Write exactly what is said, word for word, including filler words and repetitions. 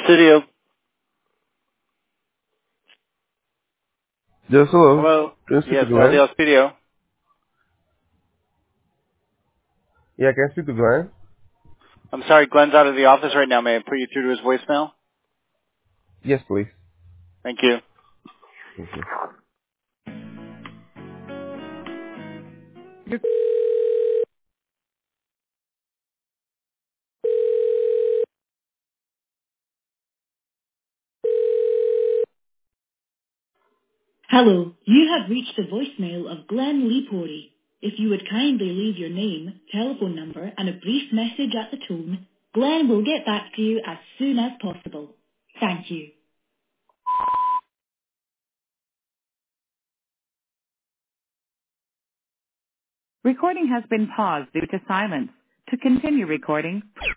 Studio. Yes, hello. Hello. Can I speak to Yes, L D Glenn? L Studio. Yeah, can I speak to Glenn? I'm sorry, Glenn's out of the office right now. May I put you through to his voicemail? Yes, please. Thank you. Thank you. Hello, you have reached the voicemail of Glenn Leapori. If you would kindly leave your name, telephone number, and a brief message at the tone, Glenn will get back to you as soon as possible. Thank you. Recording has been paused due to silence. To continue recording,